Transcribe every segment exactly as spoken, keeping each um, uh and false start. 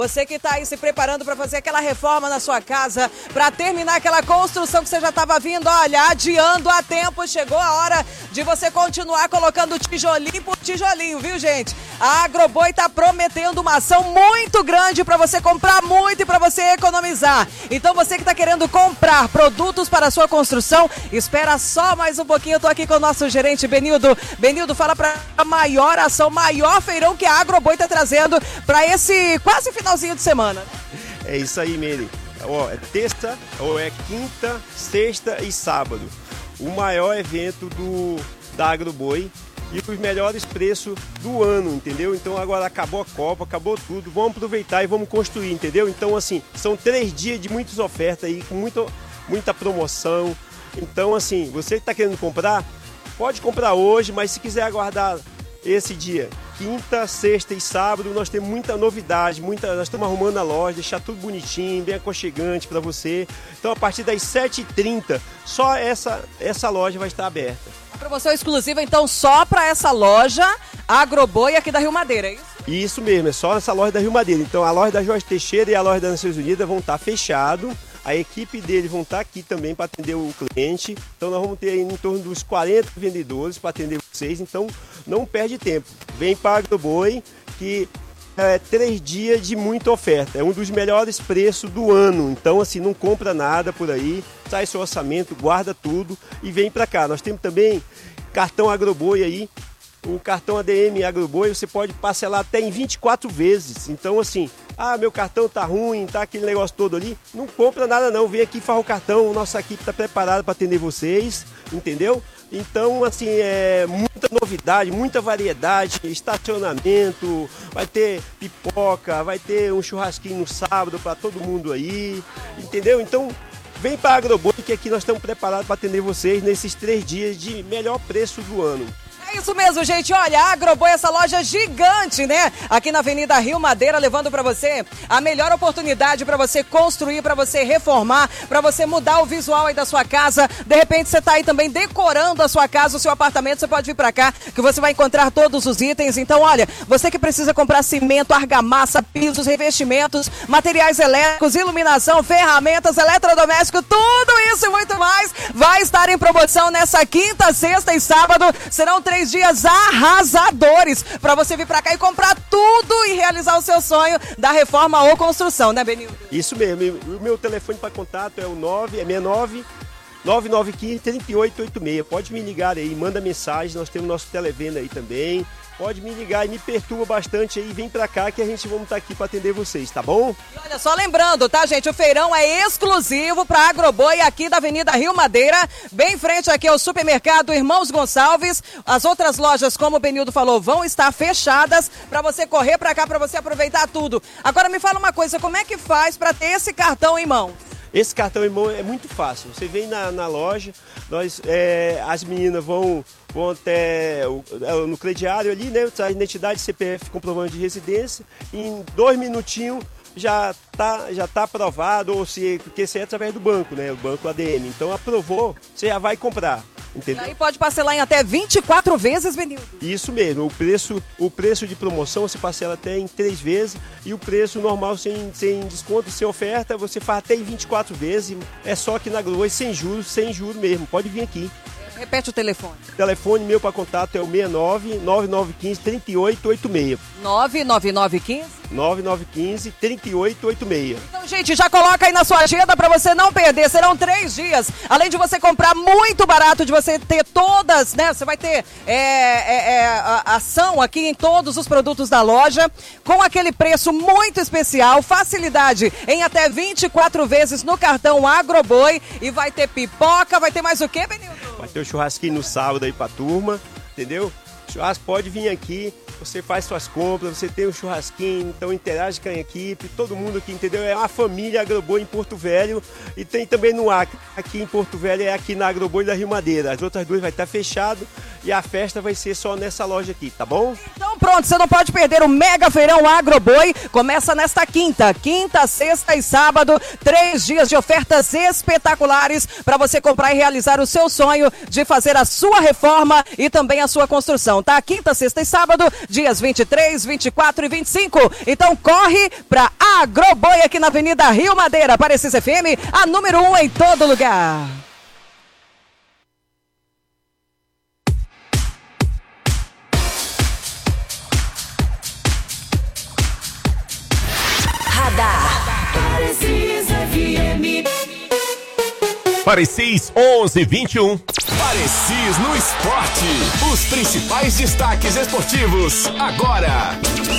Você que está aí se preparando para fazer aquela reforma na sua casa, para terminar aquela construção que você já estava vindo, olha, adiando há tempo, chegou a hora de você continuar colocando tijolinho por tijolinho, viu, gente? A Agroboi está prometendo uma ação muito grande para você comprar muito e para você economizar. Então você que está querendo comprar produtos para a sua construção, espera só mais um pouquinho. Eu tô aqui com o nosso gerente Benildo. Benildo, fala para a maior ação, maior feirão que a Agroboi está trazendo para esse quase finalzinho de semana. É isso aí, Mary. Ó, é terça, ou é quinta, sexta e sábado. O maior evento do, da Agroboi e os melhores preços do ano, entendeu? Então agora acabou a Copa, acabou tudo, vamos aproveitar e vamos construir, entendeu? Então assim, são três dias de muitas ofertas aí, com muita, muita promoção. Então assim, você que está querendo comprar, pode comprar hoje, mas se quiser aguardar esse dia, quinta, sexta e sábado, nós temos muita novidade, muita, nós estamos arrumando a loja, deixar tudo bonitinho, bem aconchegante para você. Então a partir das sete e trinta, só essa, essa loja vai estar aberta. A promoção exclusiva então só para essa loja Agroboi aqui da Rio Madeira, é isso? Isso mesmo, é só essa loja da Rio Madeira. Então a loja da Jorge Teixeira e a loja das Nações Unidas vão estar fechados. A equipe dele vão estar aqui também para atender o cliente. Então nós vamos ter aí em torno dos quarenta vendedores para atender vocês. Então não perde tempo. Vem para a Agroboi, que é três dias de muita oferta. É um dos melhores preços do ano. Então assim, não compra nada por aí. Sai seu orçamento, guarda tudo e vem para cá. Nós temos também cartão Agroboi aí. O cartão A D M Agroboi você pode parcelar até em vinte e quatro vezes. Então assim, ah, meu cartão tá ruim, tá aquele negócio todo ali. Não compra nada não, vem aqui, faz o cartão, nossa equipe está preparada para atender vocês, entendeu? Então assim, é muita novidade, muita variedade, estacionamento, vai ter pipoca, vai ter um churrasquinho no sábado para todo mundo aí, entendeu? Então vem para a Agroboi que aqui nós estamos preparados para atender vocês nesses três dias de melhor preço do ano. É isso mesmo, gente. Olha, a Agroboi, essa loja gigante, né? Aqui na Avenida Rio Madeira, levando para você a melhor oportunidade para você construir, para você reformar, para você mudar o visual aí da sua casa. De repente você tá aí também decorando a sua casa, o seu apartamento, você pode vir para cá que você vai encontrar todos os itens. Então, olha, você que precisa comprar cimento, argamassa, pisos, revestimentos, materiais elétricos, iluminação, ferramentas, eletrodomésticos, tudo isso e muito mais vai estar em promoção nessa quinta, sexta e sábado. Serão três dias arrasadores para você vir para cá e comprar tudo e realizar o seu sonho da reforma ou construção, né, Benildo? Isso mesmo. O meu telefone para contato é o nove, é sessenta e nove, nove nove um cinco, três oito oito seis. Pode me ligar aí, manda mensagem, nós temos nosso televenda aí também. Pode me ligar e me perturba bastante aí, vem pra cá que a gente vamos estar aqui para atender vocês, tá bom? E olha, só lembrando, tá, gente? O feirão é exclusivo pra Agroboi aqui da Avenida Rio Madeira, bem em frente aqui ao supermercado Irmãos Gonçalves. As outras lojas, como o Benildo falou, vão estar fechadas pra você correr pra cá, pra você aproveitar tudo. Agora me fala uma coisa, como é que faz pra ter esse cartão em mão? Esse cartão em mão é muito fácil. Você vem na, na loja, nós, é, as meninas vão, vão até o, no crediário ali, né? A identidade, C P F, comprovante de residência. Em dois minutinhos já tá, já tá aprovado, ou se, porque isso é através do banco, né? O banco A D M. Então aprovou, você já vai comprar. Entendeu? E aí pode parcelar em até vinte e quatro vezes, Benildo? Isso mesmo, o preço, o preço de promoção você parcela até em três vezes e o preço normal sem, sem desconto, sem oferta, você faz até em vinte e quatro vezes, é só aqui na Agroboi, sem juros, sem juros mesmo, pode vir aqui. Repete o telefone. O telefone meu para contato é o seis nove, nove nove um cinco, três oito oito seis. nove nove nove um cinco? nove nove um cinco, três oito oito seis. Então, gente, já coloca aí na sua agenda para você não perder. Serão três dias. Além de você comprar muito barato, de você ter todas, né? Você vai ter é, é, é, a, ação aqui em todos os produtos da loja, com aquele preço muito especial, facilidade em até vinte e quatro vezes no cartão Agroboi. E vai ter pipoca, vai ter mais o quê, Benildo? Vai ter o churrasquinho no sábado aí pra turma, entendeu? Churrasco pode vir aqui, você faz suas compras, você tem um churrasquinho, então interage com a equipe, todo mundo aqui, entendeu? É uma família Agroboi em Porto Velho e tem também no Acre. Aqui em Porto Velho é aqui na Agroboi da Rio Madeira. As outras duas vai estar fechado e a festa vai ser só nessa loja aqui, tá bom? Então pronto, você não pode perder o Mega Feirão Agroboi. Começa nesta quinta, quinta, sexta e sábado, três dias de ofertas espetaculares para você comprar e realizar o seu sonho de fazer a sua reforma e também a sua construção, tá? Quinta, sexta e sábado, dias vinte e três, vinte e quatro e vinte e cinco. Então corre pra Agroboi aqui na Avenida Rio Madeira, Parecis F M, a número um em todo lugar. Parecis F M. Parecis onze vinte e um. Parecis no esporte. Os principais destaques esportivos agora.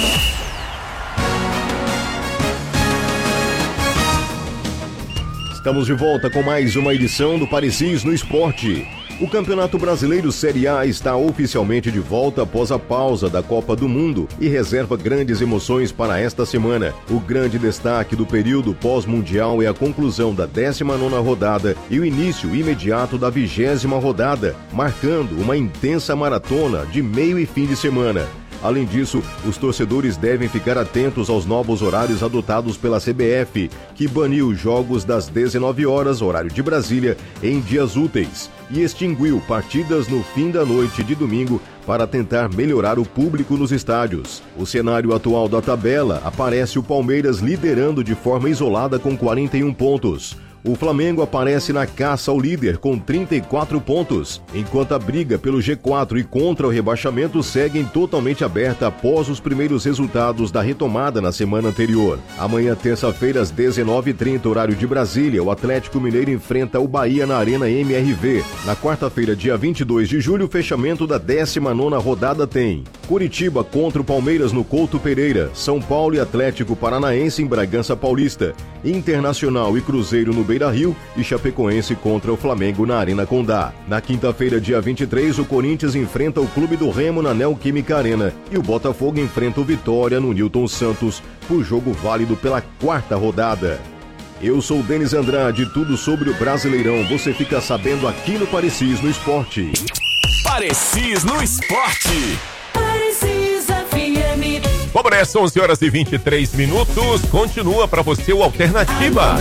Estamos de volta com mais uma edição do Parecis no Esporte. O Campeonato Brasileiro Série A está oficialmente de volta após a pausa da Copa do Mundo e reserva grandes emoções para esta semana. O grande destaque do período pós-mundial é a conclusão da décima nona rodada e o início imediato da vigésima rodada, marcando uma intensa maratona de meio e fim de semana. Além disso, os torcedores devem ficar atentos aos novos horários adotados pela C B F, que baniu jogos das dezenove horas, horário de Brasília, em dias úteis, e extinguiu partidas no fim da noite de domingo para tentar melhorar o público nos estádios. O cenário atual da tabela aparece o Palmeiras liderando de forma isolada com quarenta e um pontos. O Flamengo aparece na caça ao líder com trinta e quatro pontos, enquanto a briga pelo G quatro e contra o rebaixamento seguem totalmente aberta após os primeiros resultados da retomada na semana anterior. Amanhã, terça-feira, às dezenove e trinta, horário de Brasília, o Atlético Mineiro enfrenta o Bahia na Arena M R V. Na quarta-feira, dia vinte e dois de julho, o fechamento da décima nona rodada tem Curitiba contra o Palmeiras no Couto Pereira, São Paulo e Atlético Paranaense em Bragança Paulista, Internacional e Cruzeiro no Beira-Rio e Chapecoense contra o Flamengo na Arena Condá. Na quinta-feira, dia vinte e três, o Corinthians enfrenta o Clube do Remo na Neoquímica Arena e o Botafogo enfrenta o Vitória no Newton Santos por jogo válido pela quarta rodada. Eu sou o Denis Andrade, tudo sobre o Brasileirão você fica sabendo aqui no Parecis no Esporte. Parecis no esporte. Parecis F M. Vamos nessa, onze horas e vinte e três minutos. Continua para você o Alternativa.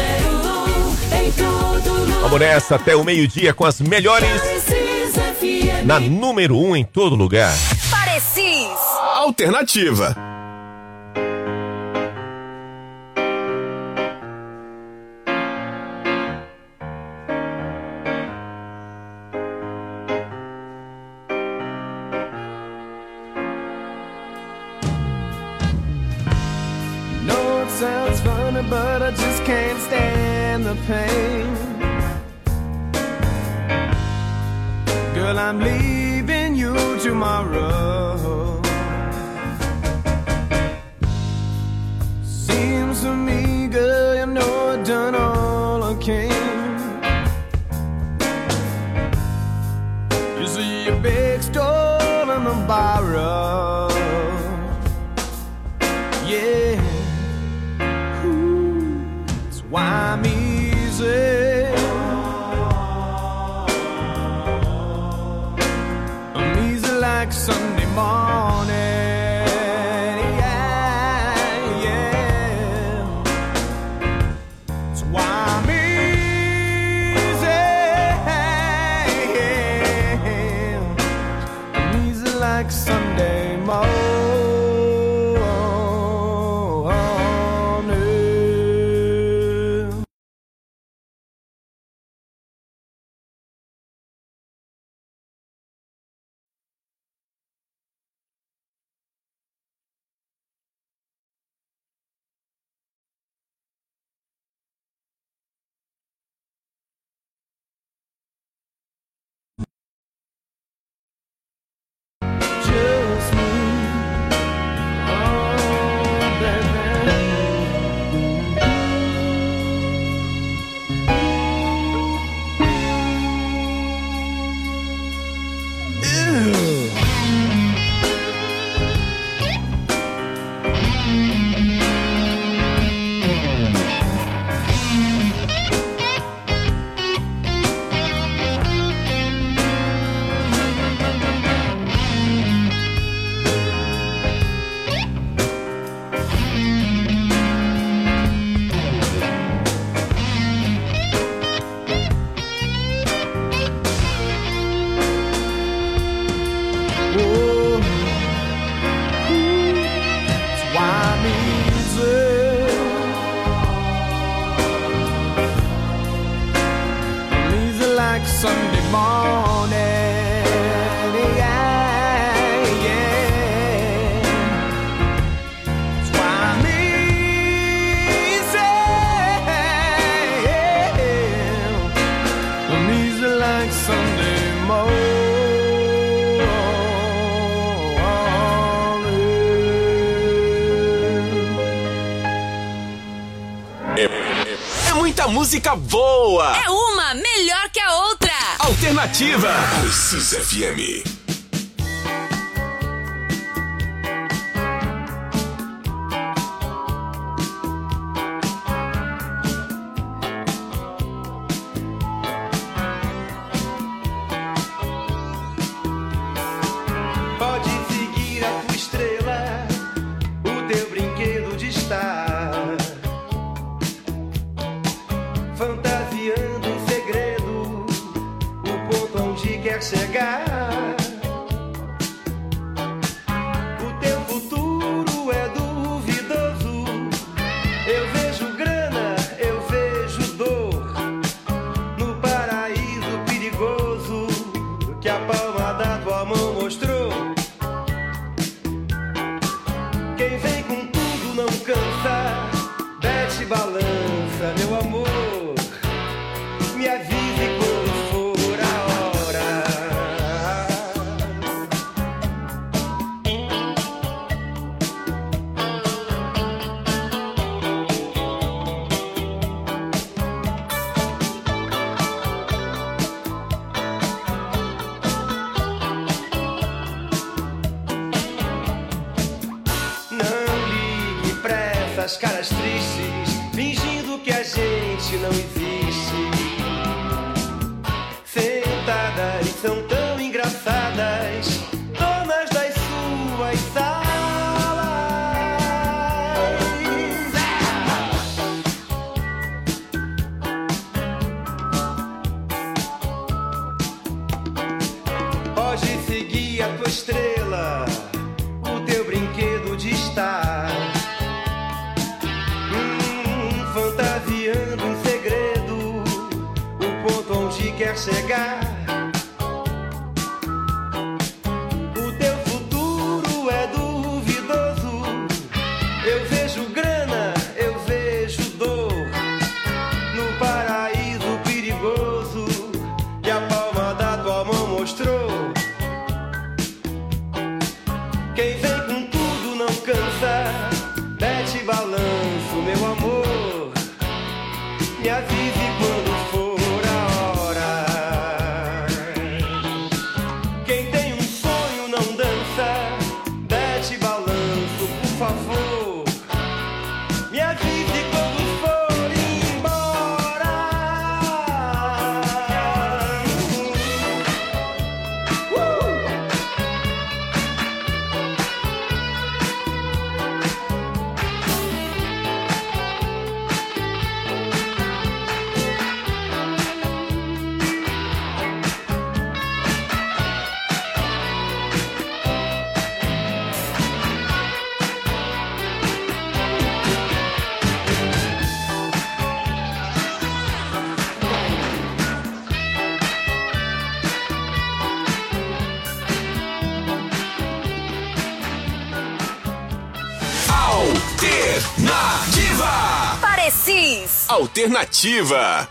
Vamos nessa até o meio-dia com as melhores na número um em todo lugar. Parecis Alternativa. No, it sounds funny, but I just can't stand the pain. Girl, I'm leaving you tomorrow. Seems to me, girl, you know I've done all I can. You see a big store in the borrow. Yeah. Ooh, that's why I'm easy. Like Sunday morning, yeah, yeah. That's why I'm easy. Sunday morning. Yeah, yeah. That's why I'm easy. I'm easy like Sunday morning. É muita música boa. É uma melhor que a outra. Alternativa. Parecis F M. Pode seguir a tua estrela, o teu brinquedo de estar fantasiando um segredo, o ponto onde quer chegar. O teu futuro é duvidoso. Eu vejo grana, eu vejo dor no paraíso perigoso que a palma da tua mão mostrou. Quem vem com tudo não cansa, desce balança, meu amor. Me avise quando for a hora. Não ligue pra essas caras tristes, fingindo que a gente não existe. Sentadas são tão engraçadas, donas das suas salas. Pode seguir a tua estrela, o teu brinquedo de estar hum, fantasiando um segredo, o ponto onde quer chegar. O teu futuro é duvidoso. Eu vejo grana, eu vejo dor no paraíso perigoso que a palma da tua mão mostrou. Quem vem com tudo não cansa, mete balanço, meu amor. Me avise quando for a hora. Quem tem um sonho não dança, mete balanço, por favor. Me avise quando for embora. Uh! Alternativa. Parecis. Alternativa.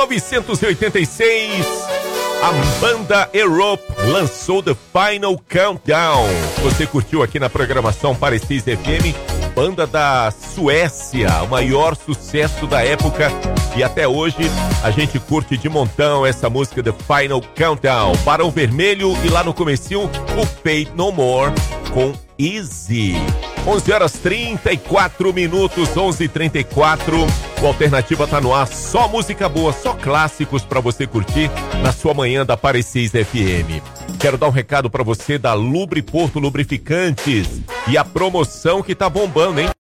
novecentos e oitenta e seis, a banda Europe lançou The Final Countdown. Você curtiu aqui na programação Parecis F M, banda da Suécia, o maior sucesso da época. E até hoje a gente curte de montão essa música The Final Countdown. Barão Vermelho e lá no comecinho o Faith No More com Easy. onze horas e trinta e quatro minutos, onze e trinta e quatro. O Alternativa tá no ar, só música boa, só clássicos pra você curtir na sua manhã da Parecis F M. Quero dar um recado pra você da Lubre Porto Lubrificantes e a promoção que tá bombando, hein?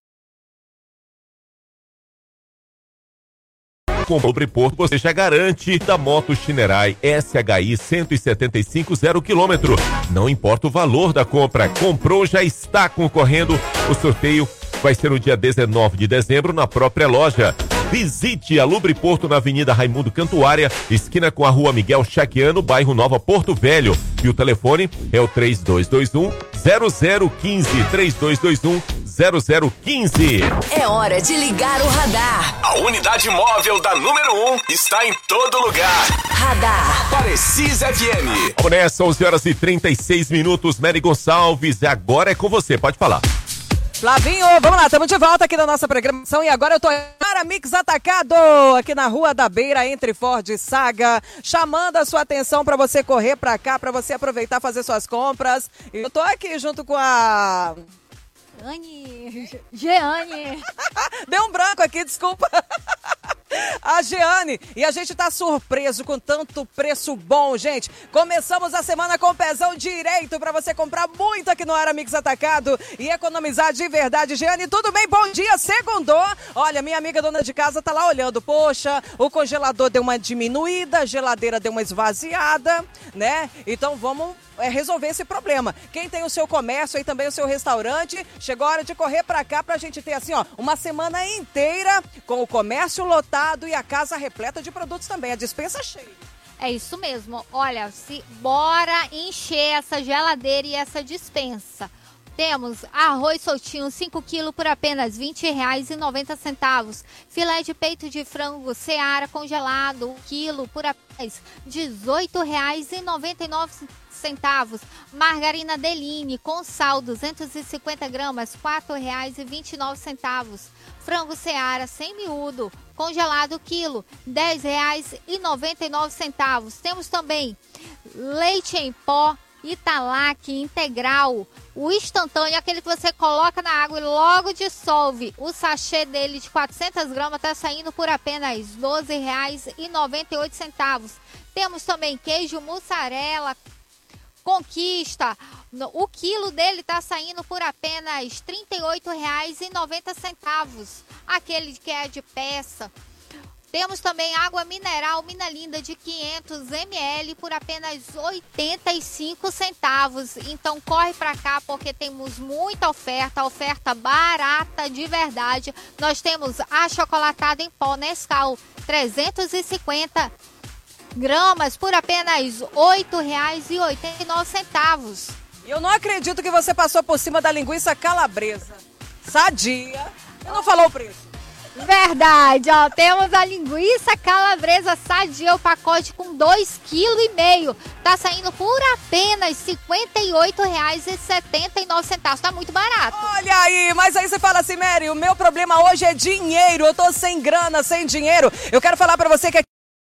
Com Lubre Porto você já garante da moto Shinerai S H I cento e setenta e cinco, zero quilômetro. Não importa o valor da compra, comprou, já está concorrendo. O sorteio vai ser no dia dezenove de dezembro na própria loja. Visite a Lubre Porto na Avenida Raimundo Cantuária, esquina com a Rua Miguel Chaquiano, bairro Nova Porto Velho. E o telefone é o três dois dois um, zero zero um cinco, três dois dois um, zero zero um cinco. É hora de ligar o radar. A unidade móvel da número um está em todo lugar. Radar. Parecis F M. Vamos nessa, onze horas e trinta e seis minutos. Mary Gonçalves, agora é com você, pode falar. Flavinho, vamos lá, estamos de volta aqui na nossa programação e agora eu tô para Mix Atacado, aqui na Rua da Beira, entre Ford e Saga, chamando a sua atenção para você correr para cá, para você aproveitar, fazer suas compras. Eu tô aqui junto com a... Jeane. Jeane. Deu um branco aqui, desculpa. A Jeane. E a gente tá surpreso com tanto preço bom, gente. Começamos a semana com o pezão direito pra você comprar muito aqui no Aramix Atacado e economizar de verdade. Jeane, tudo bem? Bom dia, segundou. Olha, minha amiga dona de casa tá lá olhando. Poxa, o congelador deu uma diminuída, a geladeira deu uma esvaziada, né? Então vamos... é resolver esse problema. Quem tem o seu comércio e também o seu restaurante, chegou a hora de correr pra cá pra gente ter assim, ó, uma semana inteira com o comércio lotado e a casa repleta de produtos também, a despensa cheia. É isso mesmo. Olha, se bora encher essa geladeira e essa despensa. Temos arroz soltinho, cinco quilos por apenas vinte reais e noventa centavos. Filé de peito de frango Seara congelado, um quilo por apenas dezoito reais e noventa e nove centavos. Margarina Deline com sal, duzentos e cinquenta gramas, quatro reais e vinte e nove centavos. Frango Seara sem miúdo, congelado quilo, dez reais e noventa e nove centavos. Temos também leite em pó Italac integral, o instantâneo, aquele que você coloca na água e logo dissolve. O sachê dele de quatrocentas gramas está saindo por apenas doze reais e noventa e oito centavos. Temos também queijo mussarela Conquista, o quilo dele está saindo por apenas trinta e oito reais e noventa centavos. Aquele que é de peça. Temos também água mineral Mina Linda de quinhentos mililitros por apenas oitenta e cinco centavos. Então corre para cá porque temos muita oferta, oferta barata de verdade. Nós temos a chocolatada em pó Nescau, trezentos e cinquenta gramas por apenas oito reais e oitenta e nove centavos. Eu não acredito que você passou por cima da linguiça calabresa. Sadia. Eu não falou o preço. Verdade, ó, temos a linguiça calabresa sadia, o pacote com dois vírgula cinco quilos, tá saindo por apenas cinquenta e oito reais e setenta e nove centavos, tá muito barato. Olha aí, mas aí você fala assim, Mary, o meu problema hoje é dinheiro, eu tô sem grana, sem dinheiro. Eu quero falar pra você que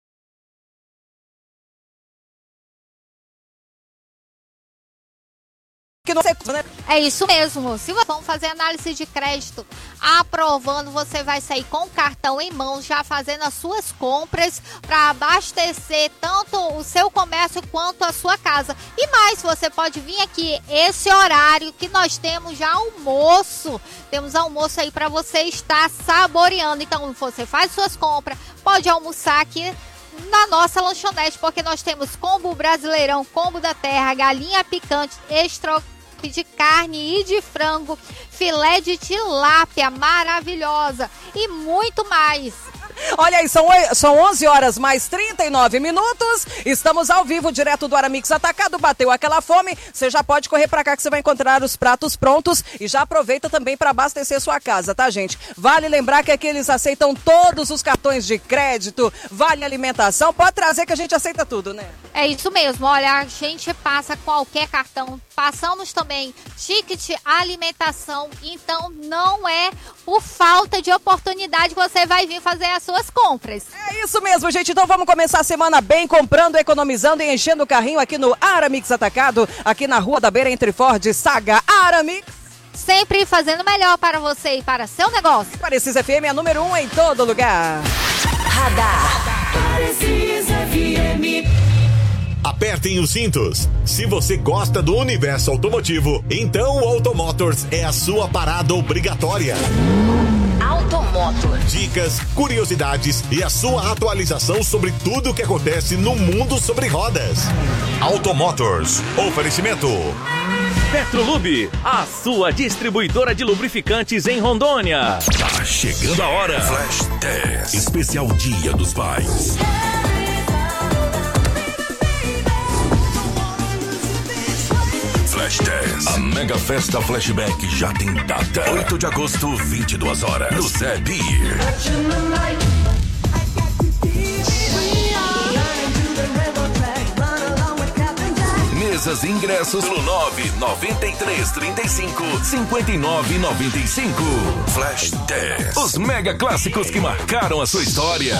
que não sei, né? É isso mesmo. Se você for fazer análise de crédito, aprovando, você vai sair com o cartão em mãos, já fazendo as suas compras para abastecer tanto o seu comércio quanto a sua casa. E mais, você pode vir aqui esse horário que nós temos já almoço. Temos almoço aí para você estar saboreando. Então, você faz suas compras, pode almoçar aqui na nossa lanchonete, porque nós temos combo brasileirão, combo da terra, galinha picante, estrogonofe de carne e de frango, filé de tilápia maravilhosa e muito mais. Olha aí, são, oi- são onze horas mais trinta e nove minutos. Estamos ao vivo, direto do Aramix Atacado. Bateu aquela fome, você já pode correr pra cá que você vai encontrar os pratos prontos. E já aproveita também para abastecer sua casa, tá, gente? Vale lembrar que aqui eles aceitam todos os cartões de crédito, vale alimentação. Pode trazer que a gente aceita tudo, né? É isso mesmo, olha, a gente passa qualquer cartão, passamos também ticket alimentação, então não é por falta de oportunidade que você vai vir fazer as suas compras. É isso mesmo, gente, então vamos começar a semana bem, comprando, economizando e enchendo o carrinho aqui no Aramix Atacado, aqui na Rua da Beira, entre Ford e Saga. Aramix. Sempre fazendo melhor para você e para seu negócio. Parecis F M é a número um em todo lugar. Radar. Parecis F M. Apertem os cintos. Se você gosta do universo automotivo, então o Automotors é a sua parada obrigatória. Automotors. Dicas, curiosidades e a sua atualização sobre tudo o que acontece no mundo sobre rodas. Automotors. Oferecimento. Petrolube, a sua distribuidora de lubrificantes em Rondônia. Tá chegando a hora. Flash dez. Especial Dia dos Pais. Flash dez. A mega festa flashback já tem data. oito de agosto, vinte e duas horas. No Zé Beer. Mesas e ingressos pelo nove nove três três cinco cinco nove nove cinco. Flash dez. Os mega clássicos que marcaram a sua história.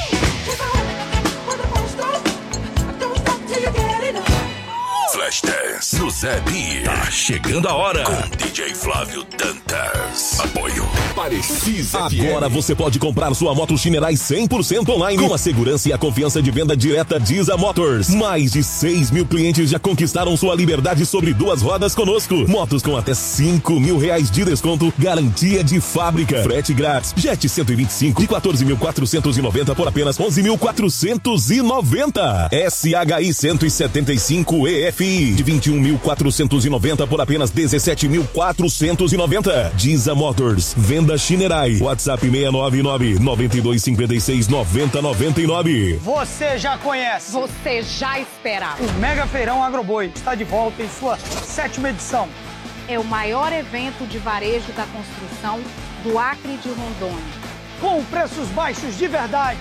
Flash dez no Zé Beer. Tá chegando a hora. Com D J Flávio Dantas. Apoio Parecis F M. Agora você pode comprar sua moto Shinerai cem por cento online com a segurança e a confiança de venda direta Diza Motors. Mais de seis mil clientes já conquistaram sua liberdade sobre duas rodas conosco. Motos com até cinco mil reais de desconto, garantia de fábrica, frete grátis. Jet cento e vinte e cinco de quatorze mil quatrocentos e noventa por apenas onze mil quatrocentos e noventa. S H I cento e setenta e cinco E F I de vinte e um mil quatrocentos e noventa por apenas dezessete mil quatrocentos e noventa. Diza Motors, venda Shinerai. WhatsApp seis nove nove nove dois cinco seis nove zero nove nove. Você já conhece. Você já esperava. O Mega Feirão Agroboi está de volta em sua sétima edição. É o maior evento de varejo da construção do Acre de Rondônia. Com preços baixos de verdade.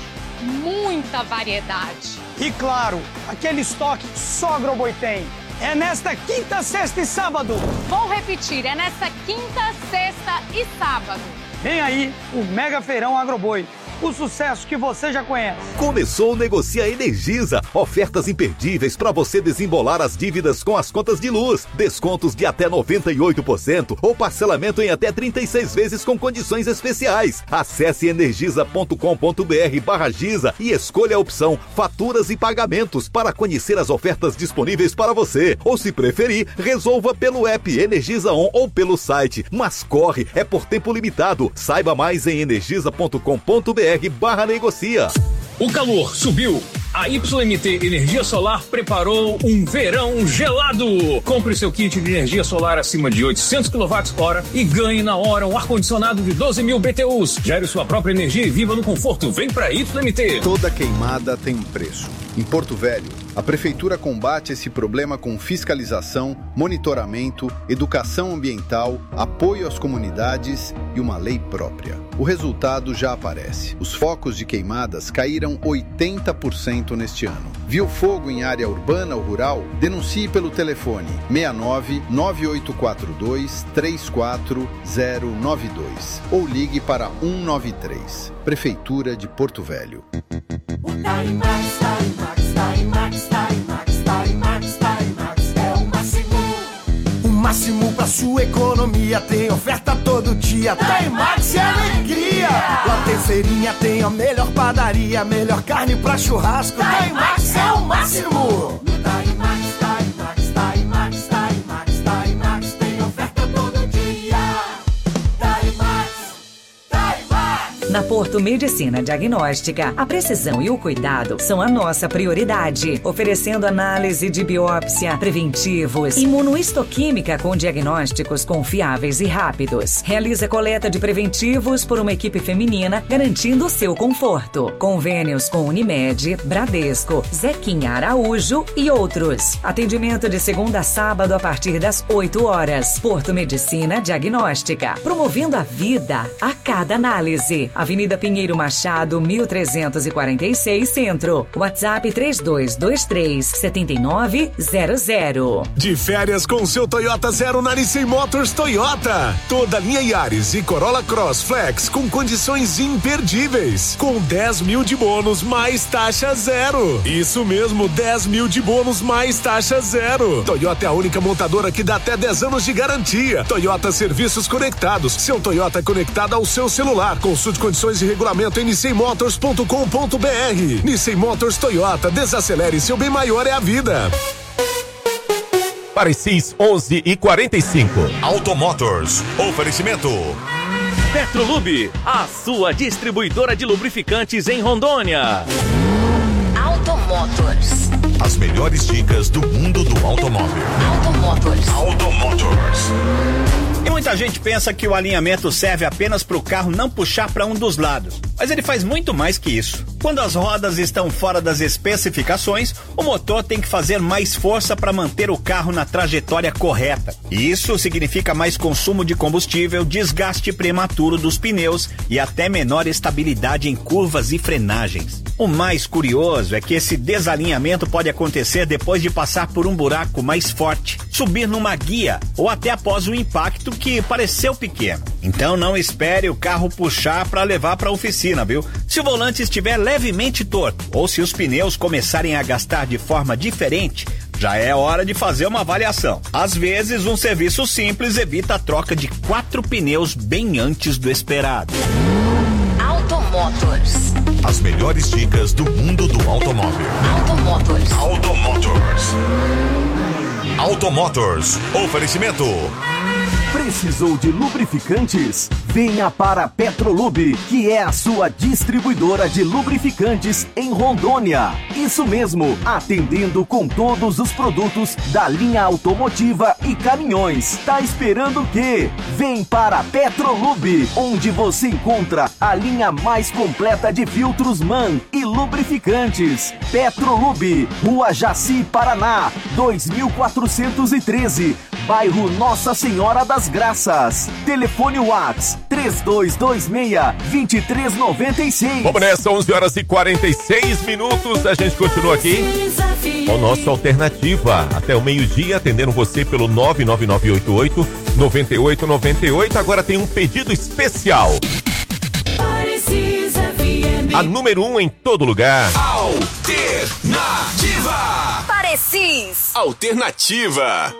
Muita variedade. E claro, aquele estoque que só Agroboi tem. É nesta quinta, sexta e sábado. Vou repetir, é nesta quinta, sexta e sábado. Vem aí o Mega Feirão Agroboi. O sucesso que você já conhece. Começou o Negocia Energisa. Ofertas imperdíveis para você desembolar as dívidas com as contas de luz. Descontos de até noventa e oito por cento ou parcelamento em até trinta e seis vezes com condições especiais. Acesse energisa ponto com ponto br barra Giza e escolha a opção Faturas e Pagamentos para conhecer as ofertas disponíveis para você. Ou se preferir, resolva pelo app Energisa On ou pelo site. Mas corre, é por tempo limitado. Saiba mais em energisa ponto com ponto br barra negocia. O calor subiu. A Y M T Energia Solar preparou um verão gelado. Compre seu kit de energia solar acima de oitocentos quilowatt-hora e ganhe na hora um ar-condicionado de doze mil B T Us. Gere sua própria energia e viva no conforto. Vem pra Y M T. Toda queimada tem um preço. Em Porto Velho, a Prefeitura combate esse problema com fiscalização, monitoramento, educação ambiental, apoio às comunidades e uma lei própria. O resultado já aparece. Os focos de queimadas caíram oitenta por cento neste ano. Viu fogo em área urbana ou rural? Denuncie pelo telefone seis nove nove oito quatro dois três quatro zero nove dois ou ligue para um nove três. Prefeitura de Porto Velho. Tarimax, Tarimax, Tarimax, Tarimax, Tarimax, Tarimax é o máximo. O máximo pra sua economia, tem oferta todo dia. Tarimax é alegria. Lá tem feirinha, tem a melhor padaria, melhor carne pra churrasco. Tarimax é o máximo. Tarimax, Tarimax, Tarimax, Tarimax, Tarimax tem oferta todo dia. Tarimax, Tarimax. Na Porto Medicina Diagnóstica, a precisão e o cuidado são a nossa prioridade, oferecendo análise de biópsia, preventivos, imunohistoquímica com diagnósticos confiáveis e rápidos. Realiza coleta de preventivos por uma equipe feminina, garantindo o seu conforto. Convênios com Unimed, Bradesco, Zequinha Araújo e outros. Atendimento de segunda a sábado a partir das oito horas. Porto Medicina Diagnóstica, promovendo a vida a cada análise. Avenida Pinheiro Machado, mil trezentos e quarenta e seis, Centro. WhatsApp três dois dois três, sete nove zero zero. De férias com seu Toyota Zero na Nissan Motors Toyota. Toda linha Yaris e Corolla Cross Flex com condições imperdíveis. Com dez mil de bônus mais taxa zero. Isso mesmo, dez mil de bônus mais taxa zero. Toyota é a única montadora que dá até dez anos de garantia. Toyota Serviços Conectados. Seu Toyota conectado ao seu celular. Consulte condições e regulamento em nissan motors ponto com ponto b r. Nissan Motors Toyota. Desacelere, seu bem maior é a vida. Parecis onze e quarenta e cinco. Automotors. Oferecimento. Petrolube, a sua distribuidora de lubrificantes em Rondônia. Automotors. As melhores dicas do mundo do automóvel. Automotors. Automotors. E muita gente pensa que o alinhamento serve apenas para o carro não puxar para um dos lados, mas ele faz muito mais que isso. Quando as rodas estão fora das especificações, o motor tem que fazer mais força para manter o carro na trajetória correta. Isso significa mais consumo de combustível, desgaste prematuro dos pneus e até menor estabilidade em curvas e frenagens. O mais curioso é que esse desalinhamento pode acontecer depois de passar por um buraco mais forte, subir numa guia ou até após um impacto que pareceu pequeno. Então não espere o carro puxar para levar para a oficina, viu? Se o volante estiver levemente torto ou se os pneus começarem a gastar de forma diferente, já é hora de fazer uma avaliação. Às vezes, um serviço simples evita a troca de quatro pneus bem antes do esperado. Automotors. As melhores dicas do mundo do automóvel. Automotors. Automotors. Automotors. Oferecimento. Precisou de lubrificantes? Venha para a Petrolube, que é a sua distribuidora de lubrificantes em Rondônia. Isso mesmo, atendendo com todos os produtos da linha automotiva e caminhões. Tá esperando o quê? Vem para a Petrolube, onde você encontra a linha mais completa de filtros MAN e lubrificantes. Petrolube, Rua Jaci, Paraná, dois mil quatrocentos e treze, bairro Nossa Senhora das Graças. Telefone WhatsApp três dois dois seis, dois três nove seis. Vamos nessa, onze horas e quarenta e seis minutos. A gente continua aqui com o nosso Alternativa. Até o meio-dia, atendendo você pelo nove nove nove oito oito, nove oito nove oito. Agora tem um pedido especial. A número um em todo lugar. Alternativa. Parecis. Alternativa.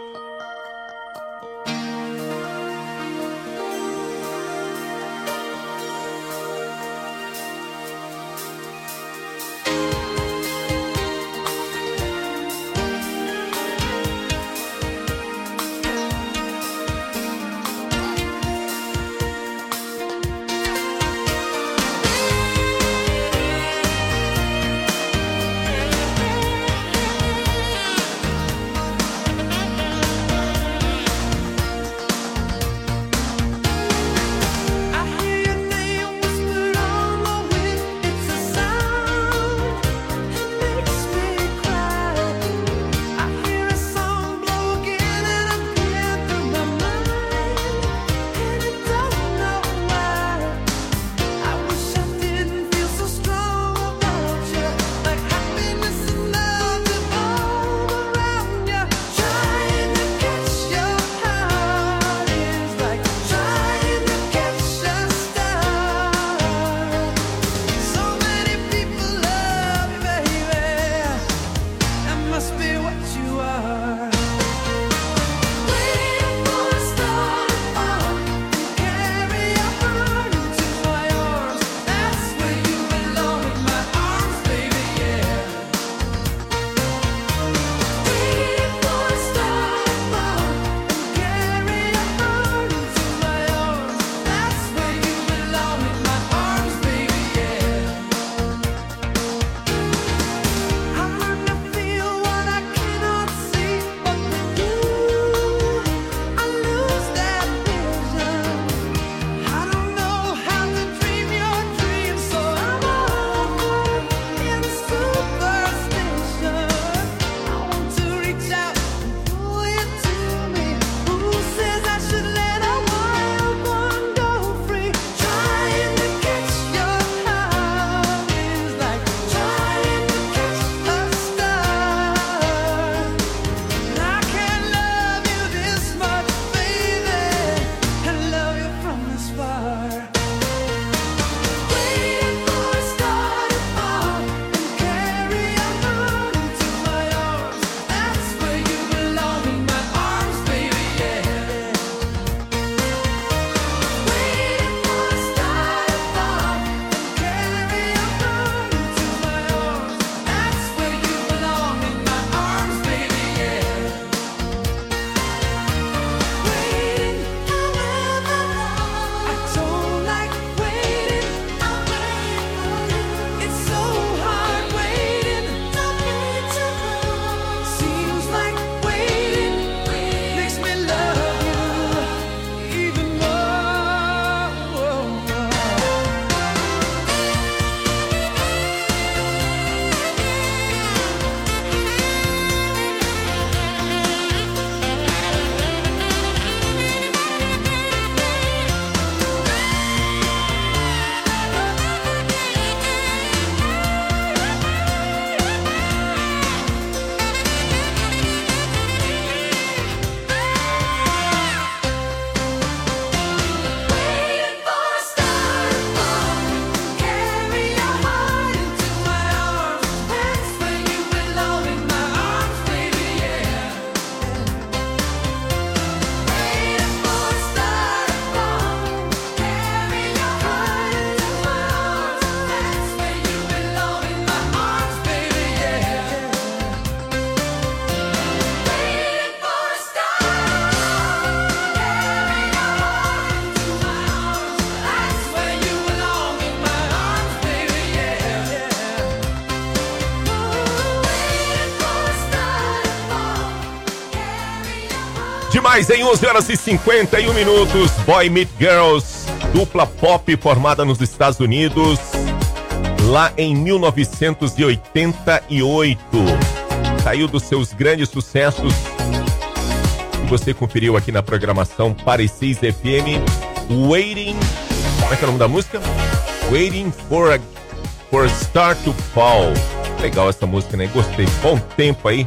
demais, em onze horas e cinquenta e um minutos. Boy Meet Girls, dupla pop formada nos Estados Unidos, lá em mil novecentos e oitenta e oito. Saiu dos seus grandes sucessos que você conferiu aqui na programação Parecis F M. Waiting, como é que é o nome da música? Waiting for a, for a Star to Fall. Legal essa música, né? Gostei. Bom tempo aí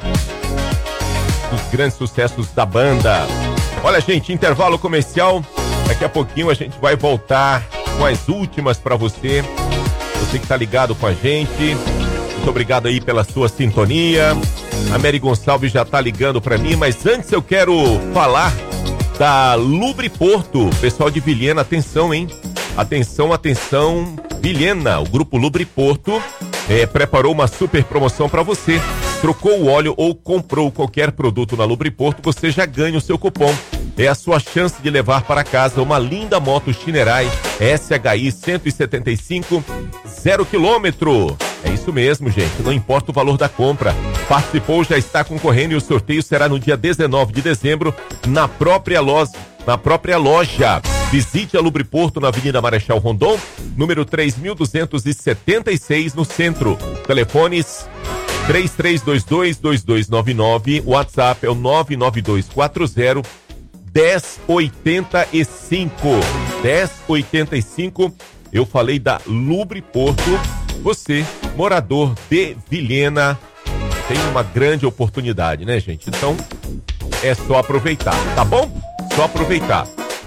dos grandes sucessos da banda. Olha, gente, intervalo comercial. Daqui a pouquinho a gente vai voltar com as últimas para você. Você que tá ligado com a gente. Muito obrigado aí pela sua sintonia. A Mary Gonçalves já tá ligando para mim, mas antes eu quero falar da Lubriporto. Pessoal de Vilhena, atenção, hein? Atenção, atenção, Vilhena. O grupo Lubriporto é, preparou uma super promoção para você. Trocou o óleo ou comprou qualquer produto na Lubriporto, você já ganha o seu cupom. É a sua chance de levar para casa uma linda moto Shinerai S H I cento e setenta e cinco, zero quilômetro. É isso mesmo, gente, não importa o valor da compra. Participou, já está concorrendo e o sorteio será no dia dezenove de dezembro na própria loja. Na própria loja. Visite a Lubriporto na Avenida Marechal Rondon, número três mil duzentos e setenta e seis, no centro. Telefones três três dois dois, dois dois nove nove, o WhatsApp é o nove nove dois quatro zero, um zero oito cinco. um zero oito cinco, eu falei da Lubriporto. Você, morador de Vilhena, tem uma grande oportunidade, né, gente? Então, é só aproveitar, tá bom? Só aproveitar.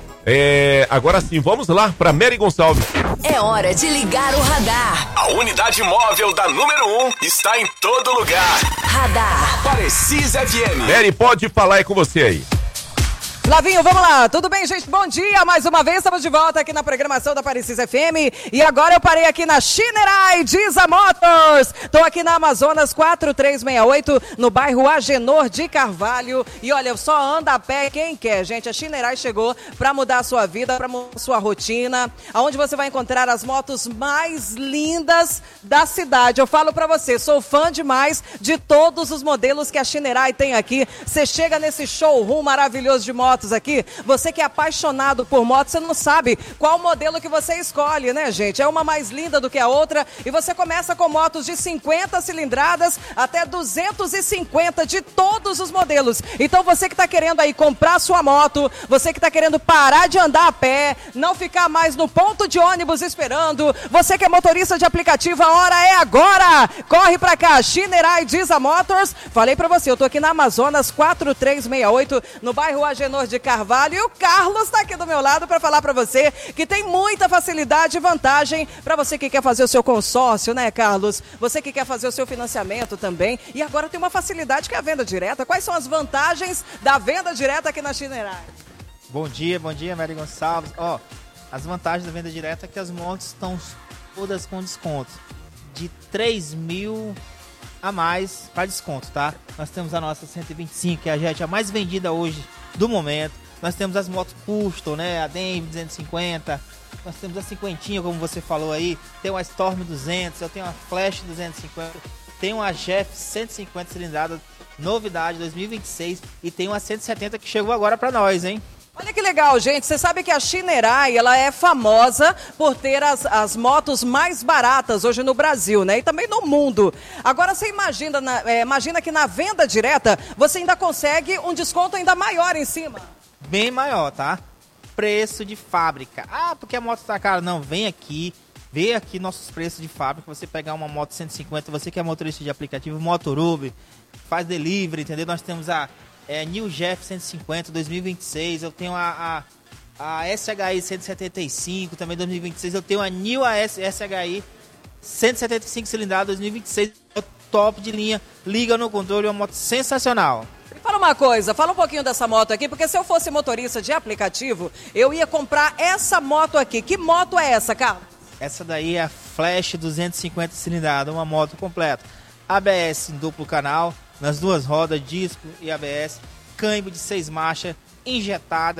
É, agora sim, vamos lá para Mary Gonçalves. É hora de ligar o radar. A unidade móvel da número um está em todo lugar. Radar Parecis F M. Mary, pode falar aí com você aí. Flavinho, vamos lá. Tudo bem, gente? Bom dia. Mais uma vez estamos de volta aqui na programação da Parecis F M. E agora eu parei aqui na Shinerai Diza Motors. Estou aqui na Amazonas quatro três seis oito, no bairro Agenor de Carvalho. E olha, só anda a pé quem quer, gente. A Shinerai chegou para mudar a sua vida, para mudar a sua rotina. Onde você vai encontrar as motos mais lindas da cidade. Eu falo para você, sou fã demais de todos os modelos que a Shinerai tem aqui. Você chega nesse showroom maravilhoso de motos aqui, você que é apaixonado por motos, você não sabe qual modelo que você escolhe, né, gente? É uma mais linda do que a outra e você começa com motos de cinquenta cilindradas até duzentos e cinquenta de todos os modelos. Então você que tá querendo aí comprar sua moto, você que tá querendo parar de andar a pé, não ficar mais no ponto de ônibus esperando, você que é motorista de aplicativo, a hora é agora! Corre pra cá, Shinerai Diza Motors. Falei pra você, eu tô aqui na Amazonas quatro três seis oito, no bairro Agenor de Carvalho, e o Carlos está aqui do meu lado para falar para você que tem muita facilidade e vantagem para você que quer fazer o seu consórcio, né, Carlos? Você que quer fazer o seu financiamento também, e agora tem uma facilidade que é a venda direta. Quais são as vantagens da venda direta aqui na Shinerai? Bom dia, bom dia, Mary Gonçalves. Ó, as vantagens da venda direta é que as motos estão todas com desconto de três mil a mais para desconto, tá? Nós temos a nossa cento e vinte e cinco, que é a Jet a mais vendida hoje do momento. Nós temos as motos custom, né? A Denver duzentos e cinquenta. Nós temos a cinquentinha, como você falou aí. Tem uma Storm duzentos, eu tenho uma Flash duzentos e cinquenta. Tem uma Jeff cento e cinquenta cilindrada, novidade dois mil e vinte e seis. E tem uma cento e setenta que chegou agora para nós, hein? Olha que legal, gente. Você sabe que a Shinerai, ela é famosa por ter as, as motos mais baratas hoje no Brasil, né? E também no mundo. Agora, você imagina, na, é, imagina que na venda direta, você ainda consegue um desconto ainda maior em cima. Bem maior, tá? Preço de fábrica. Ah, porque a moto tá cara. Não, vem aqui. Vê aqui nossos preços de fábrica. Você pegar uma moto cento e cinquenta, você que é motorista de aplicativo, Motorub, faz delivery, entendeu? Nós temos a... É, New Jeff cento e cinquenta, dois mil e vinte e seis, eu tenho a, a, a S H I cento e setenta e cinco, também dois mil e vinte e seis, eu tenho a New A S, S H I cento e setenta e cinco cilindrada dois mil e vinte e seis, top de linha, liga no controle, uma moto sensacional. Fala uma coisa, fala um pouquinho dessa moto aqui, porque se eu fosse motorista de aplicativo, eu ia comprar essa moto aqui. Que moto é essa, Carlos? Essa daí é a Flash duzentos e cinquenta cilindrada, uma moto completa. A B S em duplo canal, nas duas rodas, disco e A B S, câmbio de seis marchas, injetada,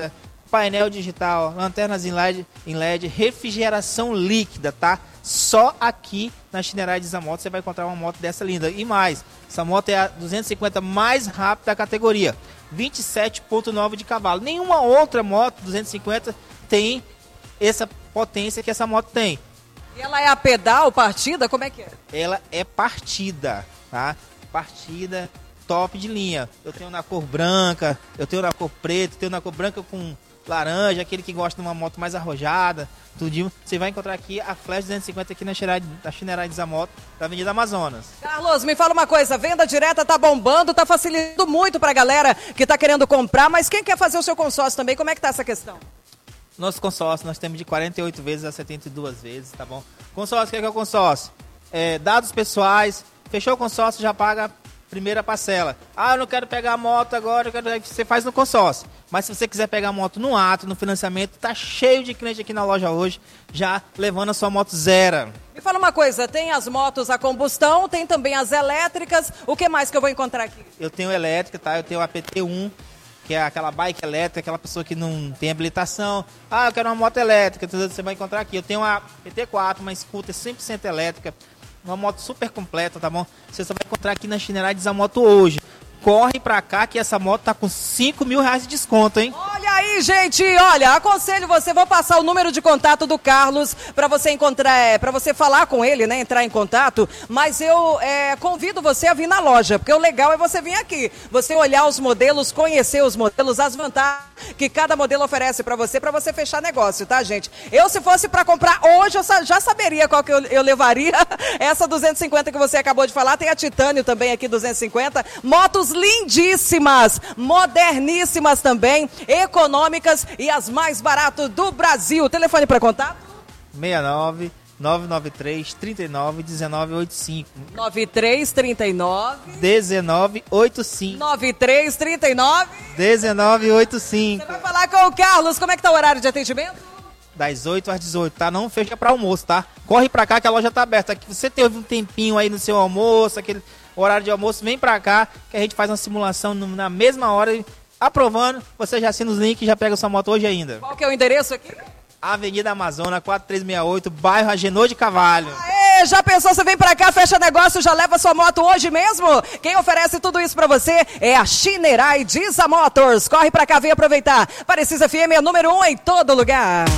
painel digital, lanternas em L E D, em L E D, refrigeração líquida, tá? Só aqui na Shinerai Dizamoto você vai encontrar uma moto dessa linda. E mais, essa moto é a duzentos e cinquenta mais rápida da categoria, vinte e sete vírgula nove de cavalo. Nenhuma outra moto duzentos e cinquenta tem essa potência que essa moto tem. E ela é a pedal, partida? Como é que é? Ela é partida, tá? Partida top de linha. Eu tenho na cor branca, eu tenho na cor preta, tenho na cor branca com laranja, aquele que gosta de uma moto mais arrojada, tudinho. Você vai encontrar aqui a Flash duzentos e cinquenta aqui na Shinerai Dizamoto, da Avenida Amazonas. Carlos, me fala uma coisa, venda direta tá bombando, tá facilitando muito pra galera que tá querendo comprar, mas quem quer fazer o seu consórcio também, como é que tá essa questão? Nosso consórcio, nós temos de quarenta e oito vezes a setenta e duas vezes, tá bom? Consórcio, o que é, que é o consórcio? É, dados pessoais, fechou o consórcio, já paga primeira parcela. Ah, eu não quero pegar a moto agora, eu quero... você faz no consórcio. Mas se você quiser pegar a moto no ato, no financiamento, tá cheio de cliente aqui na loja hoje, já levando a sua moto zero. Me fala uma coisa, tem as motos a combustão, tem também as elétricas, o que mais que eu vou encontrar aqui? Eu tenho elétrica, tá? Eu tenho a P T um, que é aquela bike elétrica, aquela pessoa que não tem habilitação. Ah, eu quero uma moto elétrica, você vai encontrar aqui. Eu tenho a P T quatro, uma scooter cem por cento elétrica, uma moto super completa, tá bom? Você só vai encontrar aqui na Shinerai Dizamoto hoje. Corre pra cá que essa moto tá com cinco mil reais de desconto, hein? Olha aí, gente, olha, aconselho você, vou passar o número de contato do Carlos para você encontrar, é, para você falar com ele, né, entrar em contato, mas eu é, convido você a vir na loja, porque o legal é você vir aqui, você olhar os modelos, conhecer os modelos, as vantagens que cada modelo oferece para você, para você fechar negócio, tá, gente? Eu, se fosse para comprar hoje, eu já saberia qual que eu, eu levaria, essa duzentos e cinquenta que você acabou de falar, tem a Titânio também aqui, duzentos e cinquenta, motos lindíssimas, moderníssimas também, econômicas e as mais baratas do Brasil. Telefone para contato? seis nove nove nove três, três nove, um nove oito cinco. nove três três nove um nove oito cinco. nove três três nove um nove oito cinco. Você vai falar com o Carlos, como é que tá o horário de atendimento? Das oito às dezoito, tá? Não fecha para almoço, tá? Corre pra cá que a loja tá aberta. Aqui você teve um tempinho aí no seu almoço, aquele horário de almoço, vem pra cá que a gente faz uma simulação na mesma hora e aprovando, você já assina os links e já pega sua moto hoje ainda. Qual que é o endereço aqui? Avenida Amazonas, quatro três seis oito, bairro Agenor de Carvalho. Aê, já pensou, você vem pra cá, fecha negócio, já leva sua moto hoje mesmo? Quem oferece tudo isso pra você é a Shinerai Dizamotors. Corre pra cá, vem aproveitar. Parecis F M é número um em todo lugar.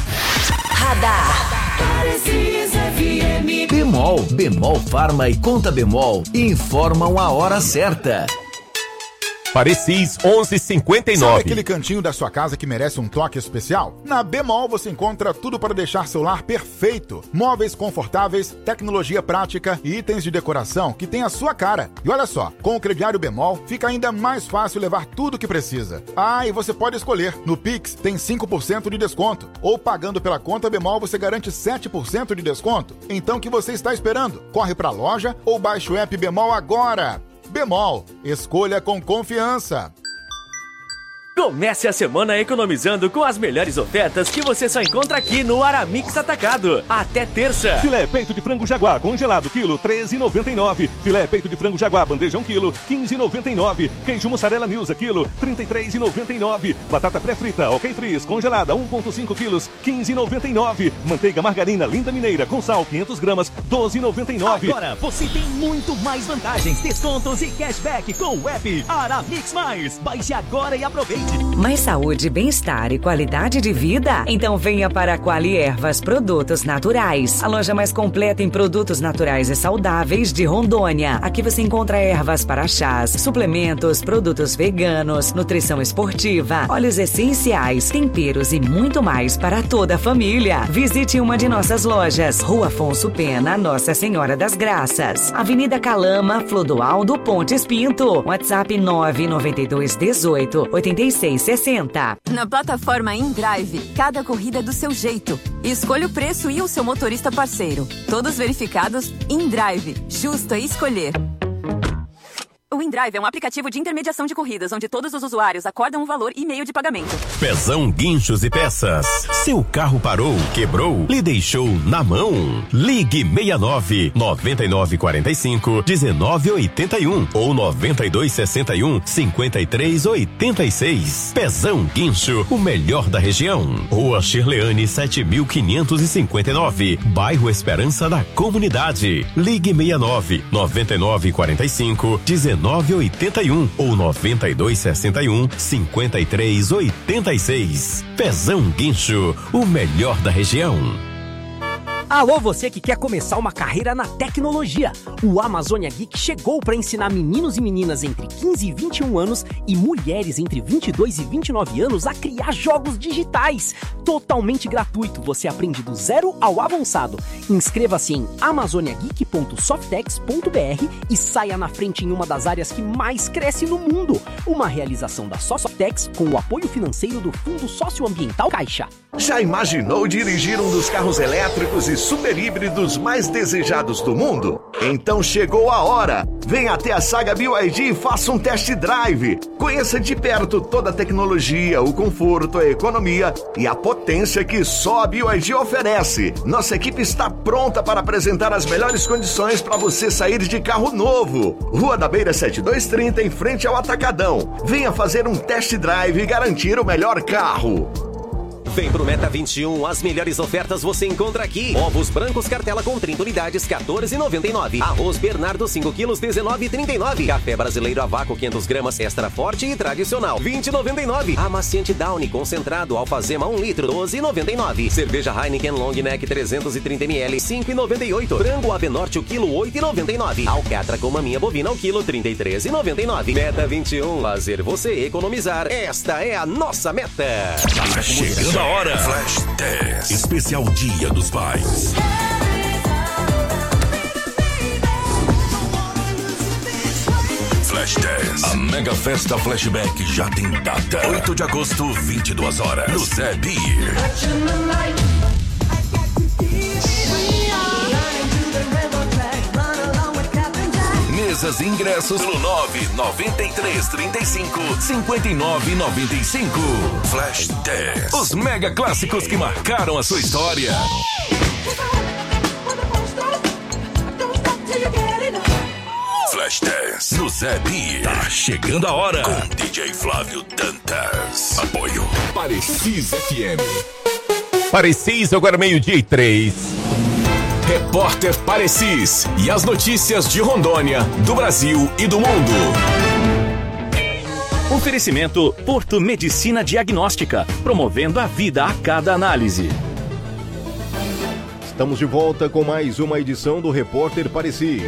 Radar. Parecis F M. Bemol, Bemol Farma e Conta Bemol informam a hora certa. Parecis onze e cinquenta e nove. Sabe aquele cantinho da sua casa que merece um toque especial? Na Bemol você encontra tudo para deixar seu lar perfeito. Móveis confortáveis, tecnologia prática e itens de decoração que tem a sua cara. E olha só, com o crediário Bemol fica ainda mais fácil levar tudo o que precisa. Ah, e você pode escolher. No Pix tem cinco por cento de desconto. Ou pagando pela conta Bemol você garante sete por cento de desconto. Então o que você está esperando? Corre para a loja ou baixe o app Bemol agora. Bemol, escolha com confiança. Comece a semana economizando com as melhores ofertas que você só encontra aqui no Aramix Atacado. Até terça. Filé peito de frango Jaguar congelado, quilo treze e noventa e nove. Filé peito de frango Jaguar bandeja um quilo, quinze e noventa e nove. Queijo mussarela Nilza, quilo, trinta e três e noventa e nove. Batata pré-frita, ok frizz, congelada, um vírgula cinco quilos, quinze e noventa e nove. Manteiga margarina Linda Mineira com sal, quinhentas gramas, doze e noventa e nove. Agora você tem muito mais vantagens, descontos e cashback com o app Aramix Mais. Baixe agora e aproveite. Mais saúde, bem-estar e qualidade de vida? Então venha para a Quali Ervas Produtos Naturais, a loja mais completa em produtos naturais e saudáveis de Rondônia. Aqui você encontra ervas para chás, suplementos, produtos veganos, nutrição esportiva, óleos essenciais, temperos e muito mais para toda a família. Visite uma de nossas lojas, Rua Afonso Pena, Nossa Senhora das Graças, Avenida Calama, Flodoaldo Pontes Pinto, WhatsApp nove nove dois um oito, oito seis sessenta. Na plataforma InDrive, cada corrida é do seu jeito. Escolha o preço e o seu motorista parceiro. Todos verificados, InDrive. Justo é escolher. O InDrive é um aplicativo de intermediação de corridas, onde todos os usuários acordam um valor e meio de pagamento. Pezão Guinchos e Peças. Seu carro parou, quebrou, lhe deixou na mão? Ligue seis nove, nove nove quatro cinco, um nove oito um ou nove dois seis um, cinco três oito seis. Pezão Guincho, o melhor da região. Rua Shirleane sete mil quinhentos e cinquenta e nove, bairro Esperança da Comunidade. Ligue seis nove, nove nove quatro cinco, um nove oito um ou nove dois seis um, cinco três oito seis. Pezão Guincho, o melhor da região. Alô, você que quer começar uma carreira na tecnologia. O Amazônia Geek chegou para ensinar meninos e meninas entre quinze e vinte e um anos e mulheres entre vinte e dois e vinte e nove anos a criar jogos digitais. Totalmente gratuito, você aprende do zero ao avançado. Inscreva-se em amazônia geek ponto softex ponto b r e saia na frente em uma das áreas que mais cresce no mundo. Uma realização da Softex com o apoio financeiro do Fundo Socioambiental Caixa. Já imaginou dirigir um dos carros elétricos e super híbridos mais desejados do mundo? Então chegou a hora! Venha até a Saga B Y D e faça um test drive. Conheça de perto toda a tecnologia, o conforto, a economia e a potência que só a B Y D oferece. Nossa equipe está pronta para apresentar as melhores condições para você sair de carro novo. Rua da Beira setenta e dois trinta, em frente ao Atacadão. Venha fazer um test drive e garantir o melhor carro. Vem pro Meta vinte e um, as melhores ofertas você encontra aqui. Ovos brancos cartela com trinta unidades, quatorze reais e noventa e nove centavos. Arroz Bernardo cinco quilos, dezenove reais e trinta e nove centavos. Café brasileiro a vácuo quinhentas gramas, extra forte e tradicional, vinte reais e noventa e nove centavos. Amaciante Downy concentrado alfazema um litro, doze reais e noventa e nove centavos. Cerveja Heineken Long Neck trezentos e trinta mililitros, cinco reais e noventa e oito centavos. Frango Avenorte o quilo, oito reais e noventa e nove centavos. Alcatra com maminha bovina ao quilo, trinta e três reais e noventa e nove centavos. Meta vinte e um, fazer você economizar. Esta é a nossa meta. Tá chegando a hora. Flash dez, especial Dia dos Pais. Flash dez, a mega festa flashback já tem data. oito de agosto, vinte e duas horas, no Zé Beer. Mesas e ingressos no nove nove três, trinta e cinco, cinquenta e nove noventa e cinco. Flash dez, os mega clássicos que marcaram a sua história. Flash dez, no Zé Beer. Tá chegando a hora. Com D J Flávio Dantas. Apoio Parecis F M. Parecis, agora meio-dia e três. Repórter Parecis e as notícias de Rondônia, do Brasil e do mundo. Oferecimento Porto Medicina Diagnóstica, promovendo a vida a cada análise. Estamos de volta com mais uma edição do Repórter Parecis.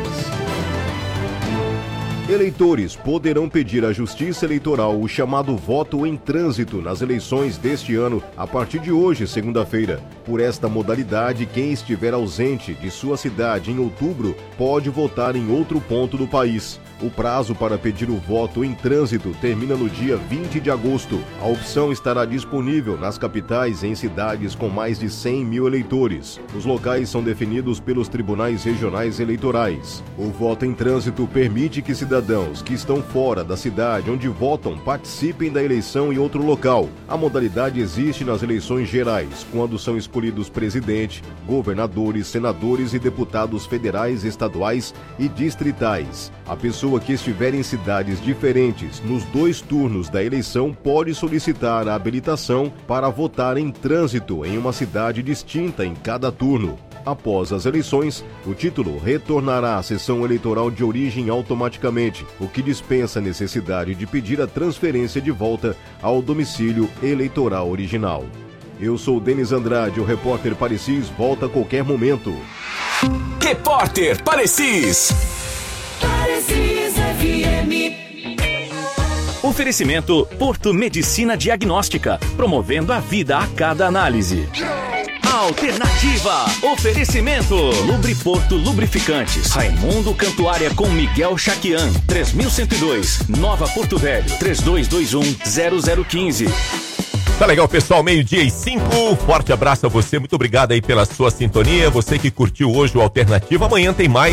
Eleitores poderão pedir à Justiça Eleitoral o chamado voto em trânsito nas eleições deste ano, a partir de hoje, segunda-feira. Por esta modalidade, quem estiver ausente de sua cidade em outubro pode votar em outro ponto do país. O prazo para pedir o voto em trânsito termina no dia vinte de agosto. A opção estará disponível nas capitais e em cidades com mais de cem mil eleitores. Os locais são definidos pelos tribunais regionais eleitorais. O voto em trânsito permite que cidadãos que estão fora da cidade onde votam participem da eleição em outro local. A modalidade existe nas eleições gerais, quando são escolhidos presidente, governadores, senadores e deputados federais, estaduais e distritais. A pessoa que estiver em cidades diferentes nos dois turnos da eleição pode solicitar a habilitação para votar em trânsito em uma cidade distinta em cada turno. Após as eleições, o título retornará à sessão eleitoral de origem automaticamente, o que dispensa a necessidade de pedir a transferência de volta ao domicílio eleitoral original. Eu sou Denis Andrade, o Repórter Parecis volta a qualquer momento. Repórter Parecis. Parecis F M. Oferecimento Porto Medicina Diagnóstica, promovendo a vida a cada análise. Alternativa. Oferecimento Lubriporto Lubrificantes, Raimundo Cantuária com Miguel Chaquian, três mil cento e dois, Nova Porto Velho, três dois dois um, zero zero um cinco. Tá legal, pessoal, meio-dia e cinco, forte abraço a você, muito obrigado aí pela sua sintonia, você que curtiu hoje o Alternativa, amanhã tem mais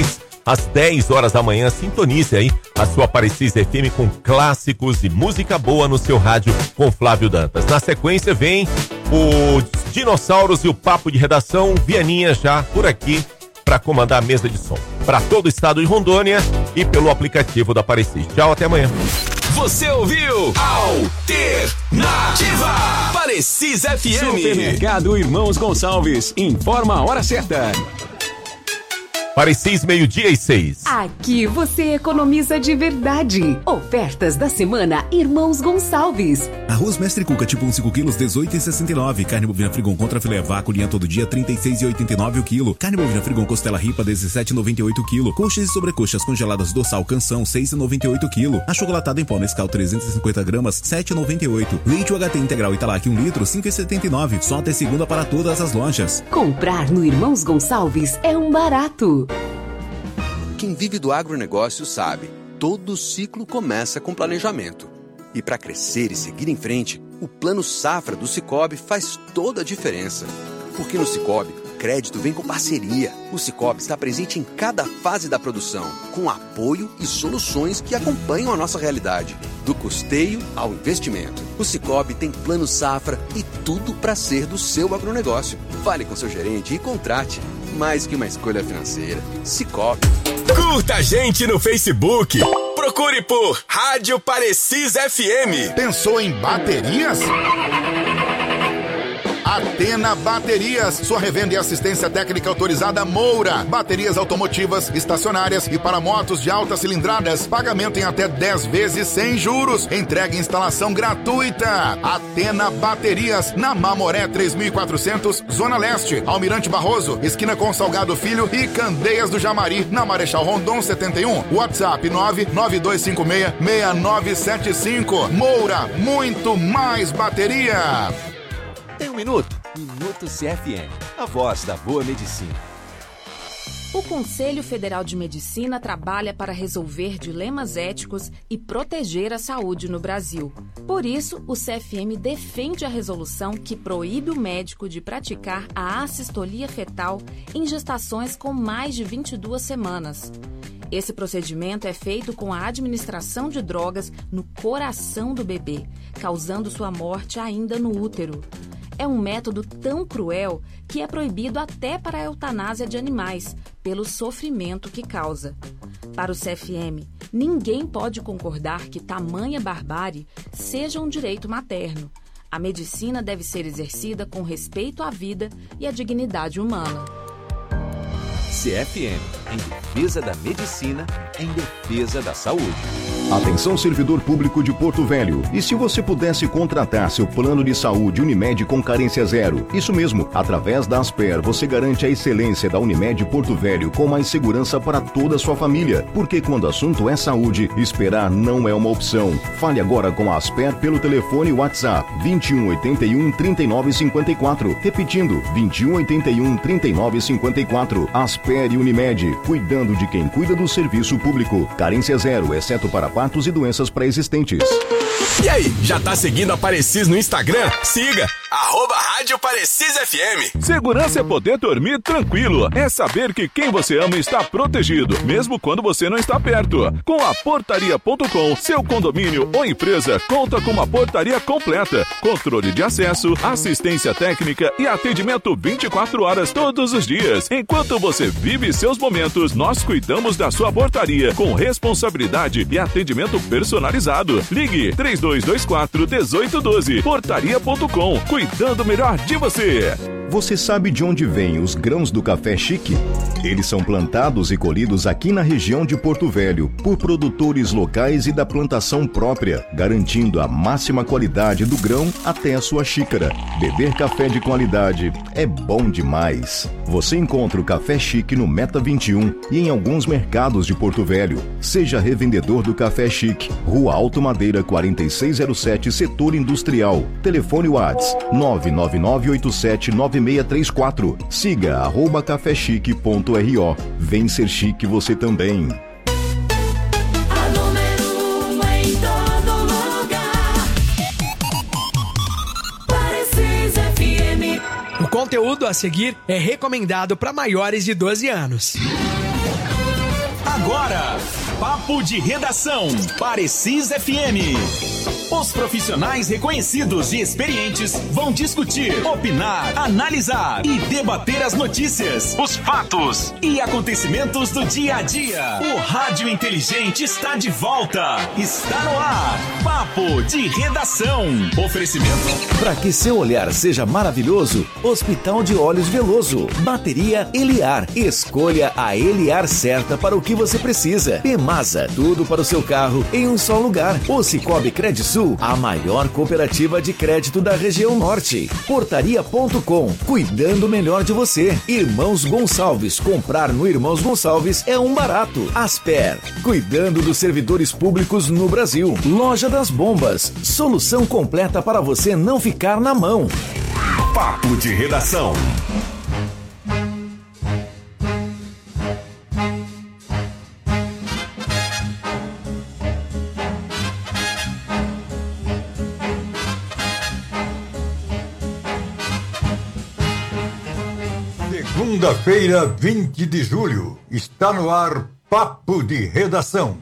às dez horas da manhã. Sintonize aí a sua Aparecida F M com clássicos e música boa no seu rádio com Flávio Dantas. Na sequência vem os Dinossauros e o Papo de Redação. Vianinha já por aqui para comandar a mesa de som para todo o estado de Rondônia e pelo aplicativo da Aparecida. Tchau, até amanhã. Você ouviu Alternativa Aparecida F M. Supermercado Irmãos Gonçalves informa a hora certa. Parecis, meio-dia e seis. Aqui você economiza de verdade. Ofertas da semana Irmãos Gonçalves. Arroz Mestre Cuca, tipo um cinco quilos, dezoito reais e sessenta e nove. Carne bovina Frigon contra filé vácuo, linha todo dia, trinta e seis reais e oitenta e nove o quilo. Carne bovina Frigon costela ripa, dezessete reais e noventa e oito o quilo. Coxas e sobrecoxas congeladas dorsal Canção, seis reais e noventa e oito o quilo. Achocolatado em pó Nescau, trezentos e cinquenta gramas, sete reais e noventa e oito. Leite U H T integral Italac, um litro, cinco reais e setenta e nove. Só até segunda para todas as lojas. Comprar no Irmãos Gonçalves é um barato. Quem vive do agronegócio sabe, todo ciclo começa com planejamento. E para crescer e seguir em frente, o Plano Safra do Sicoob faz toda a diferença. Porque no Sicoob, crédito vem com parceria. O Sicoob está presente em cada fase da produção, com apoio e soluções que acompanham a nossa realidade. Do custeio ao investimento. O Sicoob tem Plano Safra e tudo para ser do seu agronegócio. Fale com seu gerente e contrate. Mais que uma escolha financeira. Sicoob. Curta a gente no Facebook. Procure por Rádio Parecis F M. Pensou em baterias? Atena Baterias, sua revenda e assistência técnica autorizada Moura. Baterias automotivas, estacionárias e para motos de altas cilindradas. Pagamento em até dez vezes sem juros. Entrega e instalação gratuita. Atena Baterias, na Mamoré três mil e quatrocentos, Zona Leste. Almirante Barroso, esquina com Salgado Filho e Candeias do Jamari, na Marechal Rondon setenta e um. WhatsApp nove nove dois cinco seis, seis nove sete cinco. Moura, muito mais bateria. Tem um minuto? Minuto C F M, a voz da boa medicina. O Conselho Federal de Medicina trabalha para resolver dilemas éticos e proteger a saúde no Brasil. Por isso, o C F M defende a resolução que proíbe o médico de praticar a assistolia fetal em gestações com mais de vinte e duas semanas. Esse procedimento é feito com a administração de drogas no coração do bebê, causando sua morte ainda no útero. É um método tão cruel que é proibido até para a eutanásia de animais, pelo sofrimento que causa. Para o C F M, ninguém pode concordar que tamanha barbárie seja um direito materno. A medicina deve ser exercida com respeito à vida e à dignidade humana. C F M, em defesa da medicina, em defesa da saúde. Atenção, servidor público de Porto Velho. E se você pudesse contratar seu plano de saúde Unimed com carência zero? Isso mesmo, através da Asper, você garante a excelência da Unimed Porto Velho com mais segurança para toda a sua família. Porque quando o assunto é saúde, esperar não é uma opção. Fale agora com a Asper pelo telefone WhatsApp vinte e um, oitenta e um, trinta e nove, cinquenta e quatro. Repetindo, vinte e um, oitenta e um, trinta e nove, cinquenta e quatro. Asper e Unimed, cuidando de quem cuida do serviço público. Carência zero, exceto para partos e doenças pré-existentes. E aí, já tá seguindo a Parecis no Instagram? Siga! Arroba Rádio Parecis F M. Segurança é poder dormir tranquilo. É saber que quem você ama está protegido, mesmo quando você não está perto. Com a portaria ponto com, seu condomínio ou empresa conta com uma portaria completa, controle de acesso, assistência técnica e atendimento vinte e quatro horas todos os dias. Enquanto você vive seus momentos, nós cuidamos da sua portaria com responsabilidade e atendimento personalizado. Ligue três dois dois quatro, um oito um dois. portaria ponto com, cuidando melhor de você. Você sabe de onde vêm os grãos do café chique? Eles são plantados e colhidos aqui na região de Porto Velho por produtores locais e da plantação própria, garantindo a máxima qualidade do grão até a sua xícara. Beber café de qualidade é bom demais. Você encontra o café chique no Meta vinte e um e em alguns mercados de Porto Velho. Seja revendedor do Café Chique, Rua Alto Madeira quarenta e seis zero sete, Setor Industrial. Telefone WhatsApp nove nove nove oito sete nove seis três quatro. Siga arroba cafechique ponto ro. Vem ser chique você também. O conteúdo a seguir é recomendado para maiores de doze anos. Agora, Papo de Redação, Parecis F M. Os profissionais reconhecidos e experientes vão discutir, opinar, analisar e debater as notícias, os fatos e acontecimentos do dia a dia. O Rádio Inteligente está de volta. Está no ar. Papo de Redação. Oferecimento. Para que seu olhar seja maravilhoso, Hospital de Olhos Veloso. Bateria Eliar. Escolha a Eliar certa para o que você precisa. Pemasa, tudo para o seu carro em um só lugar. O Cicobi Credisul, a maior cooperativa de crédito da região norte. Portaria ponto com, cuidando melhor de você. Irmãos Gonçalves, comprar no Irmãos Gonçalves é um barato. Asper, cuidando dos servidores públicos no Brasil. Loja das Bombas, solução completa para você não ficar na mão. Papo de Redação. Segunda-feira, vinte de julho, está no ar Papo de Redação.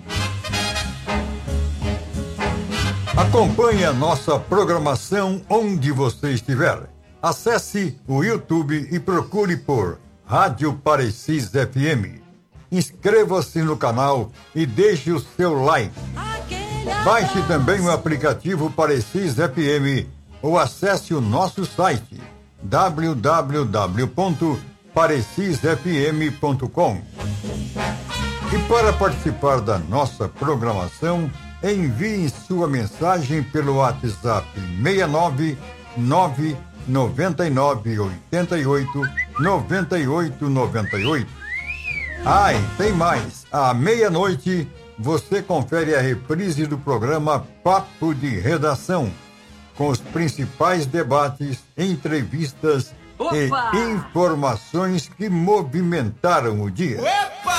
Acompanhe a nossa programação onde você estiver. Acesse o YouTube e procure por Rádio Parecis F M. Inscreva-se no canal e deixe o seu like. Baixe também o aplicativo Parecis F M ou acesse o nosso site w w w ponto parecis f m ponto com. E para participar da nossa programação, envie sua mensagem pelo WhatsApp seis nove nove nove nove oito oito nove oito nove oito. Ah, e tem mais. À meia-noite, você confere a reprise do programa Papo de Redação, com os principais debates, entrevistas Opa! e informações que movimentaram o dia. Opa!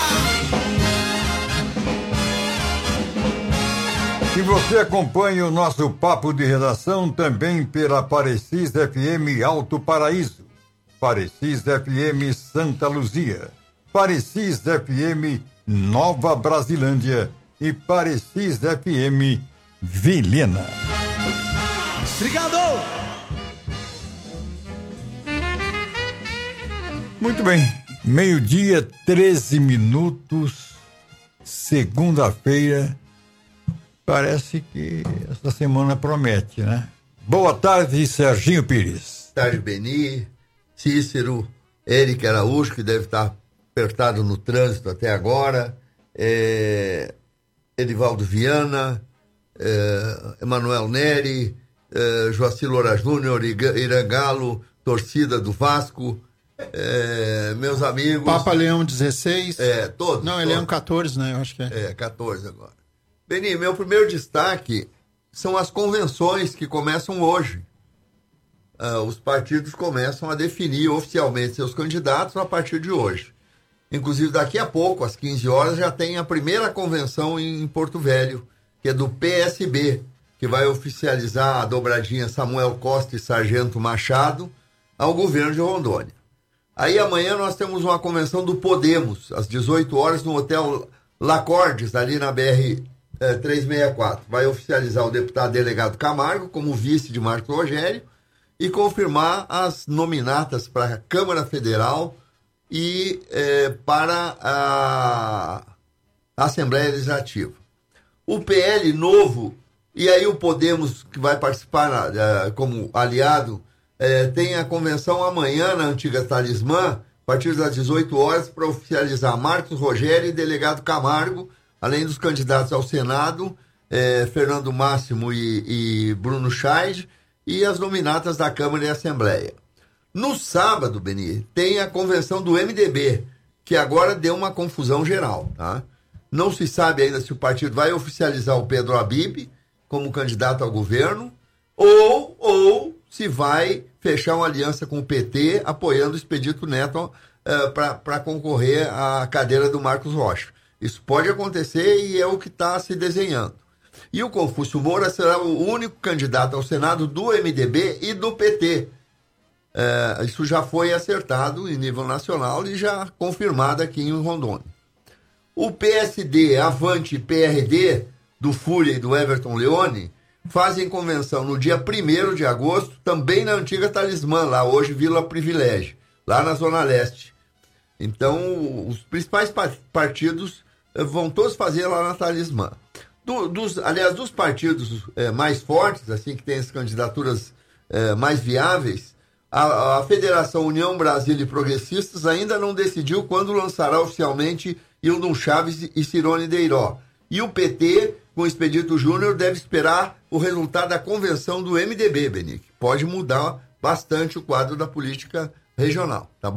E você acompanha o nosso Papo de Redação também pela Parecis F M Alto Paraíso, Parecis F M Santa Luzia, Parecis F M Nova Brasilândia e Parecis F M Vilhena. Obrigado! Muito bem, meio-dia, treze minutos, segunda-feira. Parece que essa semana promete, né? Boa tarde, Serginho Pires. Boa tarde, Beni, Cícero, Eric Araújo, que deve estar apertado no trânsito até agora, é... Edivaldo Viana, é... Emanuel Neri, é... Joacir Loura Júnior, Irangalo, torcida do Vasco, é... meus amigos... Papa Leão dezesseis. É, todos. Não, é todos. Leão quatorze, né? Eu acho que é. É, quatorze agora. Beni, meu primeiro destaque são as convenções que começam hoje. Uh, os partidos começam a definir oficialmente seus candidatos a partir de hoje. Inclusive, daqui a pouco, às quinze horas, já tem a primeira convenção em Porto Velho, que é do P S B, que vai oficializar a dobradinha Samuel Costa e Sargento Machado ao governo de Rondônia. Aí amanhã nós temos uma convenção do Podemos, às dezoito horas, no Hotel Lacordes, ali na B R trezentos e sessenta e quatro. Vai oficializar o deputado delegado Camargo como vice de Marco Rogério e confirmar as nominatas para a Câmara Federal e eh, para a Assembleia Legislativa. O P L novo, e aí o Podemos, que vai participar uh, como aliado, uh, tem a convenção amanhã na antiga Talismã, a partir das dezoito horas, para oficializar Marcos Rogério e delegado Camargo, além dos candidatos ao Senado, uh, Fernando Máximo e, e Bruno Chaide, e as nominatas da Câmara e Assembleia. No sábado, Beni, tem a convenção do M D B, que agora deu uma confusão geral, tá? Não se sabe ainda se o partido vai oficializar o Pedro Habib como candidato ao governo ou, ou se vai fechar uma aliança com o P T apoiando o Expedito Neto uh, para concorrer à cadeira do Marcos Rocha. Isso pode acontecer e é o que está se desenhando. E o Confúcio Moura será o único candidato ao Senado do M D B e do P T. Uh, isso já foi acertado em nível nacional e já confirmado aqui em Rondônia. O P S D, Avante e P R D, do Fúria e do Everton Leone, fazem convenção no dia primeiro de agosto, também na antiga Talismã, lá hoje Vila Privilégio, lá na Zona Leste. Então, os principais partidos vão todos fazer lá na Talismã. Do, dos, aliás, dos partidos é, mais fortes, assim, que tem as candidaturas é, mais viáveis, a, a Federação União Brasil e Progressistas ainda não decidiu quando lançará oficialmente Hildon Chaves e Cirone Deiró. E o P T, com o Expedito Júnior, deve esperar o resultado da convenção do M D B, Benique. Pode mudar bastante o quadro da política regional, tá bom?